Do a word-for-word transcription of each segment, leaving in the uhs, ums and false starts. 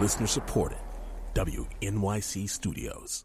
Listener supported. W N Y C Studios.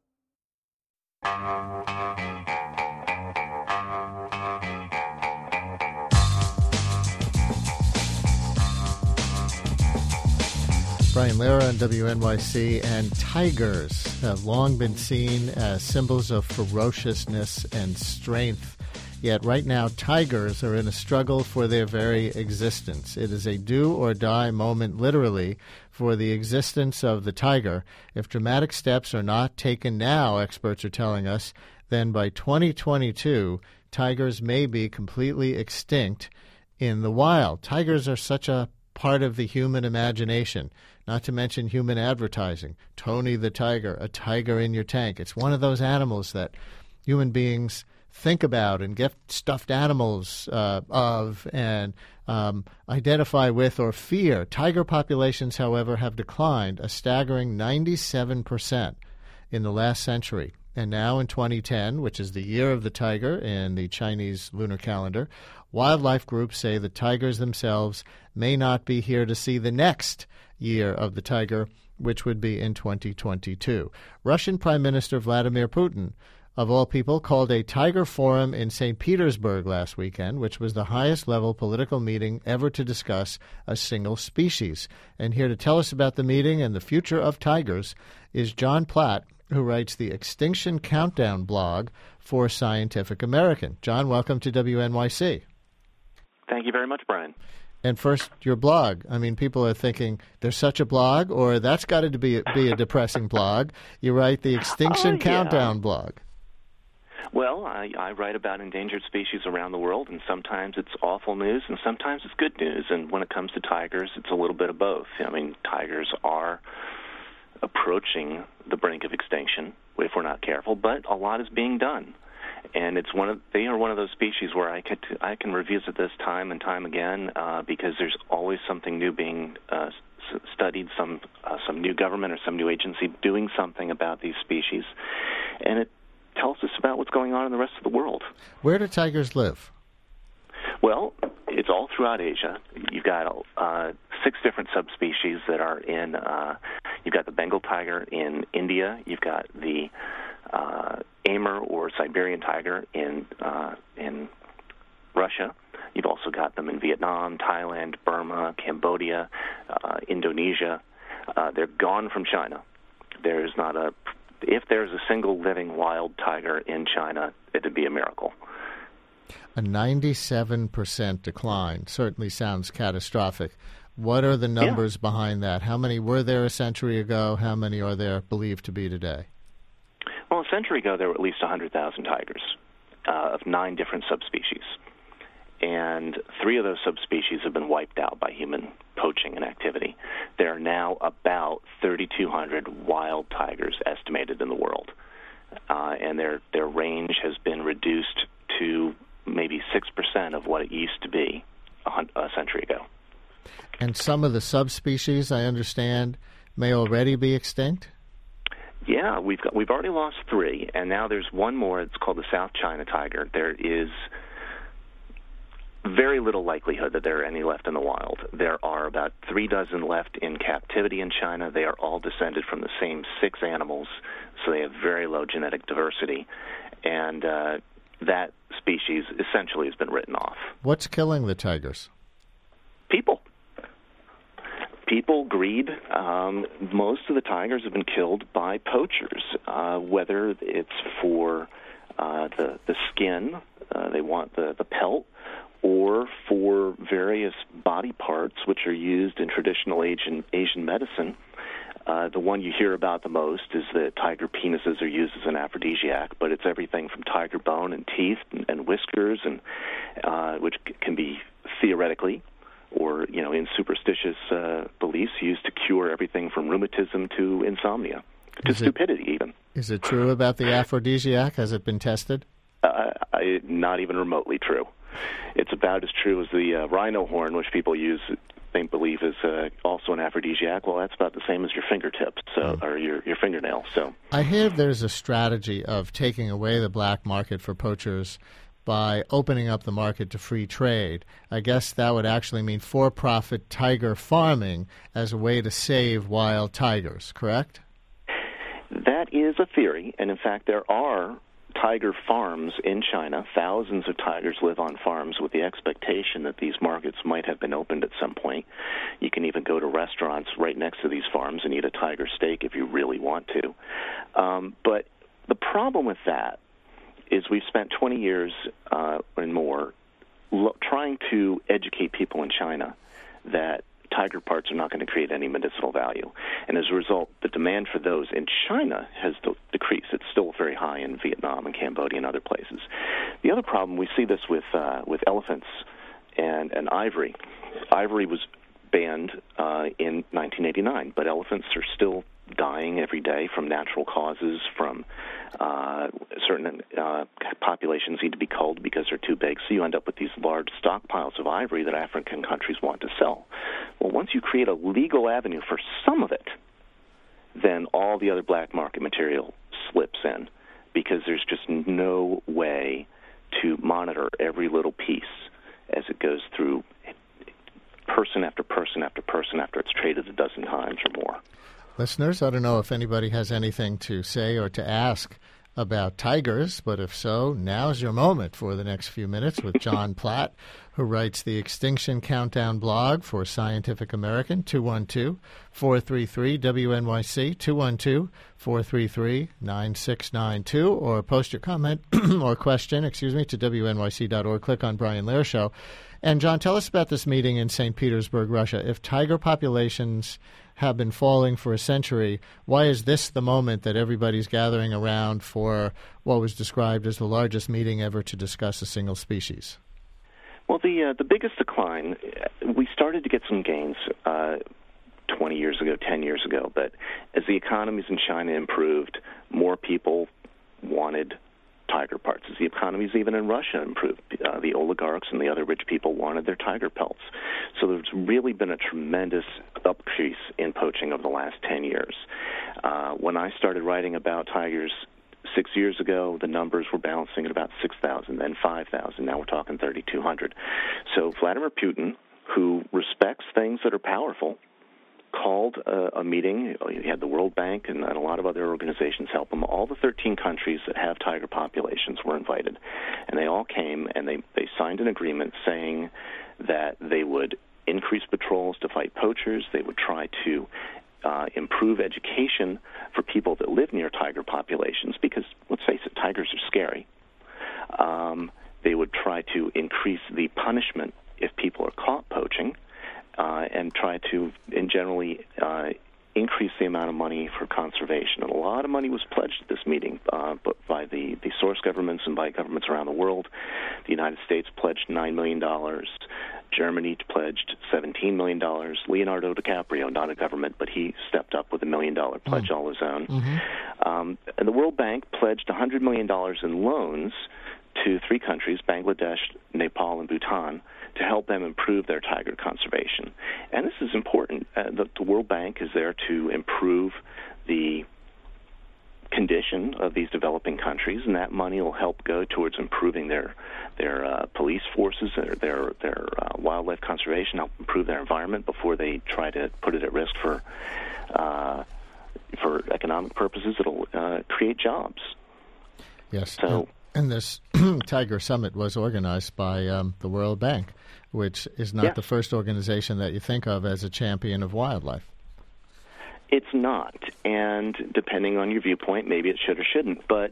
Brian Lehrer on W N Y C, and tigers have long been seen as symbols of ferociousness and strength. Yet right now, tigers are in a struggle for their very existence. It is a do-or-die moment, literally, for the existence of the tiger. If dramatic steps are not taken now, experts are telling us, then by twenty twenty-two, tigers may be completely extinct in the wild. Tigers are such a part of the human imagination, not to mention human advertising. Tony the Tiger, a tiger in your tank. It's one of those animals that human beings think about and get stuffed animals uh, of and um, identify with or fear. Tiger populations, however, have declined a staggering ninety-seven percent in the last century. And now in twenty ten, which is the year of the tiger in the Chinese lunar calendar, wildlife groups say the tigers themselves may not be here to see the next year of the tiger, which would be in twenty twenty-two. Russian Prime Minister Vladimir Putin, of all people, called a tiger forum in Saint Petersburg last weekend, which was the highest-level political meeting ever to discuss a single species. And here to tell us about the meeting and the future of tigers is John Platt, who writes the Extinction Countdown blog for Scientific American. John, welcome to W N Y C. Thank you very much, Brian. And first, your blog. I mean, people are thinking, there's such a blog, or that's got to be a, be a depressing blog. You write the Extinction oh, yeah. Countdown blog. Well, I, I write about endangered species around the world, and sometimes it's awful news, and sometimes it's good news. And when it comes to tigers, it's a little bit of both. I mean, tigers are approaching the brink of extinction if we're not careful, but a lot is being done. And it's one of they are one of those species where I could I can revisit this time and time again uh, because there's always something new being uh, s- studied, some uh, some new government or some new agency doing something about these species, and it tells us about what's going on in the rest of the world. Where do tigers live? Well, it's all throughout Asia. You've got uh, six different subspecies that are in. Uh, you've got the Bengal tiger in India. You've got the uh, Amur or Siberian tiger in uh, in Russia. You've also got them in Vietnam, Thailand, Burma, Cambodia, uh, Indonesia. Uh, they're gone from China. There's not a if there's a single living wild tiger in China, it'd be a miracle. A ninety-seven percent decline certainly sounds catastrophic. What are the numbers yeah. behind that? How many were there a century ago? How many are there believed to be today? Well, a century ago, there were at least one hundred thousand tigers uh, of nine different subspecies. And three of those subspecies have been wiped out by human poaching and activity. There are now about thirty-two hundred wild tigers estimated in the world. Uh, and their, their range has been reduced to maybe six percent of what it used to be a, a century ago. And some of the subspecies, I understand, may already be extinct? Yeah, we've got, we've already lost three, and now there's one more. It's called the South China tiger. There is very little likelihood that there are any left in the wild. There are about three dozen left in captivity in China. They are all descended from the same six animals, so they have very low genetic diversity. And uh, that species essentially has been written off. What's killing the tigers? People. People, greed. Um, most of the tigers have been killed by poachers, uh, whether it's for uh, the, the skin, uh, they want the, the pelt, or for various body parts which are used in traditional Asian, Asian medicine. Uh, the one you hear about the most is that tiger penises are used as an aphrodisiac, but it's everything from tiger bone and teeth and, and whiskers, and uh, which c- can be theoretically or, you know, in superstitious uh, beliefs used to cure everything from rheumatism to insomnia, to is stupidity it, even. Is it true about the aphrodisiac? Has it been tested? Uh, I, not even remotely true. It's about as true as the uh, rhino horn, which people use, they believe is uh, also an aphrodisiac. Well, that's about the same as your fingertips, so mm. or your, your fingernail. So I hear there's a strategy of taking away the black market for poachers by opening up the market to free trade. I guess that would actually mean for-profit tiger farming as a way to save wild tigers, correct? That is a theory, and in fact there are tiger farms in China. Thousands of tigers live on farms with the expectation that these markets might have been opened at some point. You can even go to restaurants right next to these farms and eat a tiger steak if you really want to. Um, but the problem with that is we've spent twenty years uh, and more lo- trying to educate people in China that tiger parts are not going to create any medicinal value. And as a result, the demand for those in China has de- decreased. It's still very high in Vietnam and Cambodia and other places. The other problem, we see this with uh, with elephants and, and ivory. Ivory was banned uh, in nineteen eighty-nine, but elephants are still dying every day from natural causes, from uh, certain uh, populations need to be culled because they're too big, so you end up with these large stockpiles of ivory that African countries want to sell. Well, once you create a legal avenue for some of it, then all the other black market material slips in because there's just no way to monitor every little piece as it goes through person after person after person after it's traded a dozen times or more. Listeners, I don't know if anybody has anything to say or to ask about tigers, but if so, now's your moment for the next few minutes with John Platt, who writes the Extinction Countdown blog for Scientific American, two one two, four three three, W N Y C, two one two, four three three, nine six nine two, or post your comment or question, excuse me, to W N Y C dot org. Click on Brian Lehrer Show. And, John, tell us about this meeting in Saint Petersburg, Russia. If tiger populations have been falling for a century, why is this the moment that everybody's gathering around for what was described as the largest meeting ever to discuss a single species? Well, the uh, the biggest decline, we started to get some gains uh, twenty years ago, ten years ago, but as the economies in China improved, more people wanted tiger parts. As the economies even in Russia improved, uh, the oligarchs and the other rich people wanted their tiger pelts. So there's really been a tremendous increase in poaching over the last ten years. Uh, when I started writing about tigers six years ago, the numbers were bouncing at about six thousand, then five thousand. Now we're talking thirty-two hundred. So Vladimir Putin, who respects things that are powerful, called a, a meeting. He had the World Bank and, and a lot of other organizations help him. All the thirteen countries that have tiger populations were invited, and they all came and they, they signed an agreement saying that they would increase patrols to fight poachers. They would try to uh, improve education for people that live near tiger populations because, let's face it, tigers are scary. Um, they would try to increase the punishment if people are caught poaching. Uh, and try to, and generally, uh, increase the amount of money for conservation. And a lot of money was pledged at this meeting, uh, but by the, the source governments and by governments around the world. The United States pledged nine million dollars. Germany pledged seventeen million dollars. Leonardo DiCaprio, not a government, but he stepped up with a million-dollar pledge mm. all his own. Mm-hmm. Um, and the World Bank pledged one hundred million dollars in loans to three countries, Bangladesh, Nepal, and Bhutan, to help them improve their tiger conservation. And this is important. Uh, the, the World Bank is there to improve the condition of these developing countries, and that money will help go towards improving their their uh, police forces, their their, their uh, wildlife conservation, help improve their environment before they try to put it at risk for uh, for economic purposes. It'll uh, create jobs. Yes. So. And this Tiger Summit was organized by um, the World Bank, which is not yeah. the first organization that you think of as a champion of wildlife. It's not. And depending on your viewpoint, maybe it should or shouldn't. But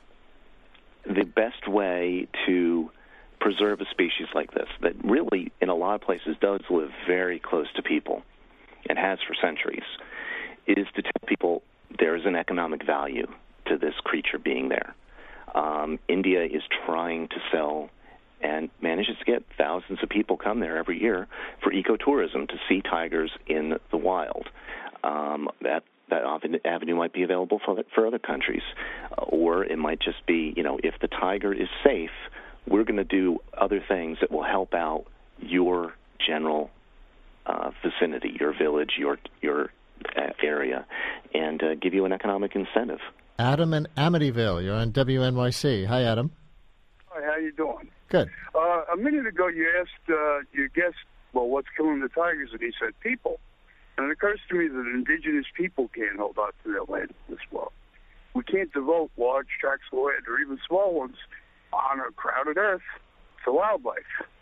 the best way to preserve a species like this, that really, in a lot of places, does live very close to people and has for centuries, is to tell people there is an economic value to this creature being there. Um, India is trying to sell and manages to get thousands of people come there every year for ecotourism to see tigers in the wild. Um, that that avenue might be available for for other countries, uh, or it might just be, you know, if the tiger is safe, we're going to do other things that will help out your general uh, vicinity, your village, your your uh, area, and uh, give you an economic incentive. Adam in Amityville, you're on W N Y C. Hi, Adam. Hi, how you doing? Good. Uh, a minute ago, you asked uh, your guest, well, what's killing the tigers? And he said people. And it occurs to me that indigenous people can't hold on to their land as well. We can't devote large tracts of land, or even small ones, on a crowded earth to wildlife.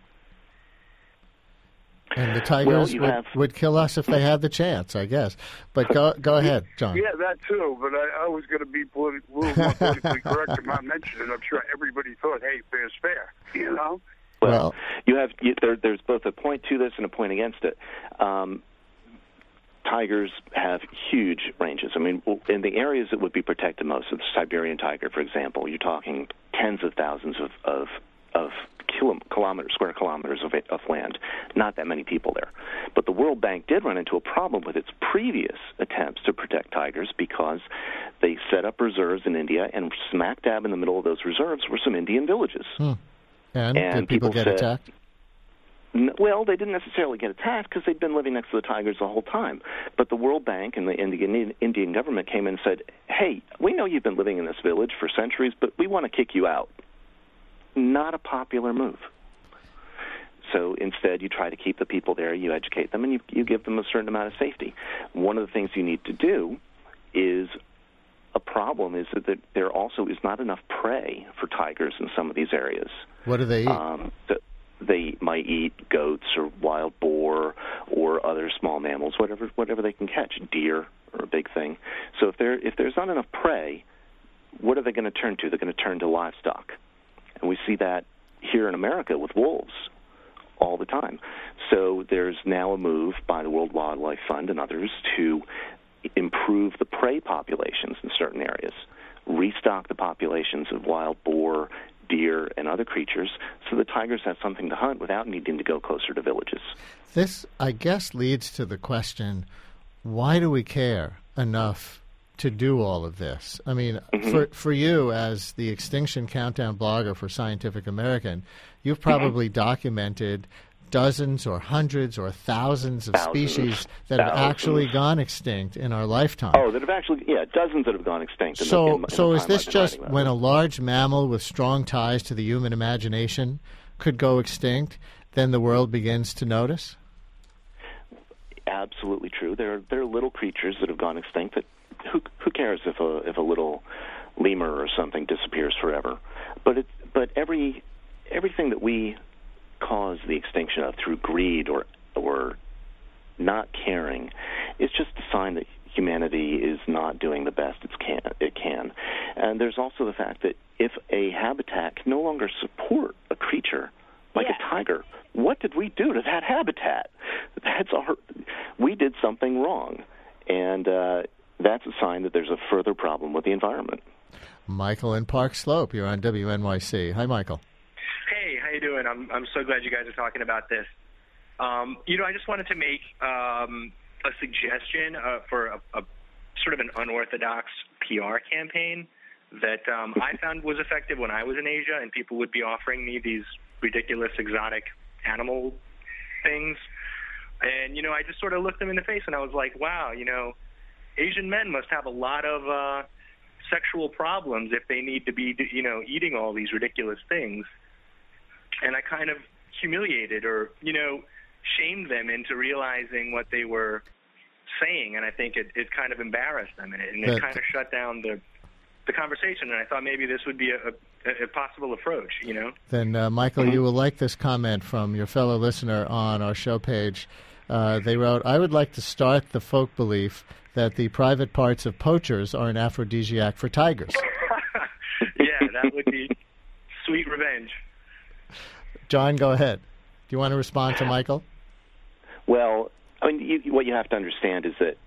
And the tigers well, would, have... would kill us if they had the chance, I guess. But go go ahead, John. Yeah, that too. But I, I was going to be politi- a little more politically correct and not mention it. I'm sure everybody thought, hey, fair's fair, you know? Well, well you have you, there, there's both a point to this and a point against it. Um, tigers have huge ranges. I mean, in the areas that would be protected most, the Siberian tiger, for example, you're talking tens of thousands of of, of kilo, kilometers, square kilometers of, of land. Not that many people there. But the World Bank did run into a problem with its previous attempts to protect tigers because they set up reserves in India, and smack dab in the middle of those reserves were some Indian villages. Hmm. And, and did people, people get said, attacked? Well, they didn't necessarily get attacked because they'd been living next to the tigers the whole time. But the World Bank and the Indian, Indian government came in and said, hey, we know you've been living in this village for centuries, but we want to kick you out. Not a popular move. So instead, you try to keep the people there, you educate them, and you, you give them a certain amount of safety. One of the things you need to do is a problem is that there also is not enough prey for tigers in some of these areas. What do they eat? Um, the, They might eat goats or wild boar or other small mammals, whatever whatever they can catch. Deer are a big thing. So if there if there's not enough prey, what are they going to turn to? They're going to turn to livestock, and we see that here in America with wolves all the time. So there's now a move by the World Wildlife Fund and others to improve the prey populations in certain areas, restock the populations of wild boar, deer, and other creatures so the tigers have something to hunt without needing to go closer to villages. This, I guess, leads to the question, why do we care enough to do all of this? I mean, mm-hmm. for for you as the Extinction Countdown blogger for Scientific American, you've probably mm-hmm. documented dozens or hundreds or thousands of thousands, species that thousands. have actually gone extinct in our lifetime. Oh, that have actually, yeah, dozens that have gone extinct. In so, the, in, in so the is this just when it. a large mammal with strong ties to the human imagination could go extinct, then the world begins to notice? Absolutely true. There are there are little creatures that have gone extinct. That who who cares if a if a little lemur or something disappears forever? But it but every everything that we cause the extinction of through greed or or not caring is just a sign that humanity is not doing the best it can. It can, and there's also the fact that if a habitat can no longer support a creature like yeah. a tiger, what did we do to that habitat? That's our, we did something wrong, and uh, that's a sign that there's a further problem with the environment. Michael in Park Slope, you're on W N Y C. Hi, Michael. Hey, how you doing? I'm I'm so glad you guys are talking about this. Um, you know, I just wanted to make um, a suggestion uh, for a, a sort of an unorthodox P R campaign that um, I found was effective when I was in Asia, and people would be offering me these ridiculous exotic animal things. And, you know, I just sort of looked them in the face, and I was like, wow, you know, Asian men must have a lot of uh, sexual problems if they need to be, you know, eating all these ridiculous things. And I kind of humiliated or, you know, shamed them into realizing what they were saying, and I think it, it kind of embarrassed them, and it, and it kind of shut down the the conversation, and I thought maybe this would be a, a, a possible approach, you know? Then, uh, Michael, mm-hmm. you will like this comment from your fellow listener on our show page. Uh, they wrote, I would like to start the folk belief that the private parts of poachers are an aphrodisiac for tigers. Yeah, that would be sweet revenge. John, go ahead. Do you want to respond to Michael? Well, I mean, you, what you have to understand is that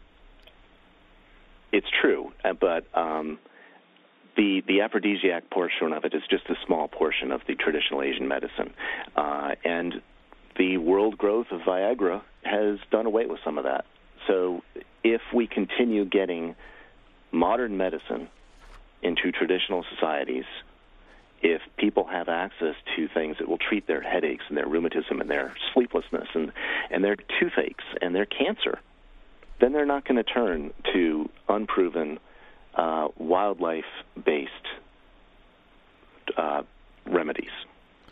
it's true, but um, the the aphrodisiac portion of it is just a small portion of the traditional Asian medicine, uh, and the world growth of Viagra has done away with some of that. So if we continue getting modern medicine into traditional societies, if people have access to things that will treat their headaches and their rheumatism and their sleeplessness and, and their toothaches and their cancer, then they're not going to turn to unproven uh, wildlife-based uh, remedies.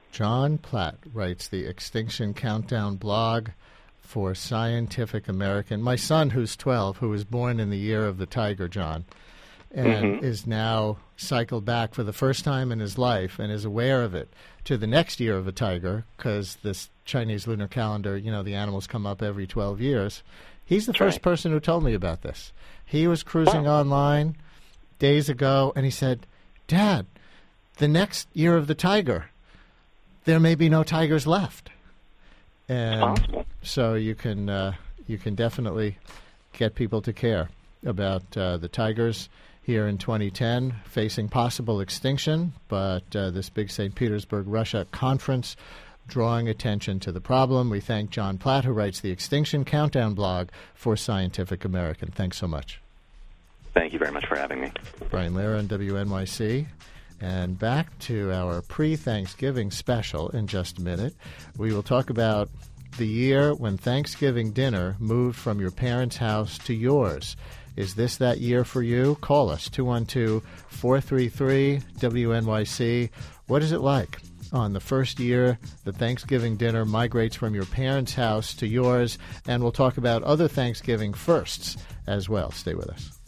John Platt writes the Extinction Countdown blog for Scientific American. My son, who's twelve, who was born in the year of the tiger, John, and Mm-hmm. is now cycled back for the first time in his life and is aware of it to the next year of a tiger, because this Chinese lunar calendar, you know, the animals come up every twelve years. He's the That's first right. person who told me about this. He was cruising Wow. online days ago, and he said, Dad, the next year of the tiger, there may be no tigers left. And Possible. so you can uh, you can definitely get people to care about uh, the tigers here in twenty ten, facing possible extinction, but uh, this big Saint Petersburg, Russia conference drawing attention to the problem. We thank John Platt, who writes the Extinction Countdown blog for Scientific American. Thanks so much. Thank you very much for having me. Brian Lehrer on W N Y C. And back to our pre-Thanksgiving special in just a minute. We will talk about the year when Thanksgiving dinner moved from your parents' house to yours. Is this that year for you? Call us, two one two, four three three, W N Y C. What is it like on the first year the Thanksgiving dinner migrates from your parents' house to yours? And we'll talk about other Thanksgiving firsts as well. Stay with us.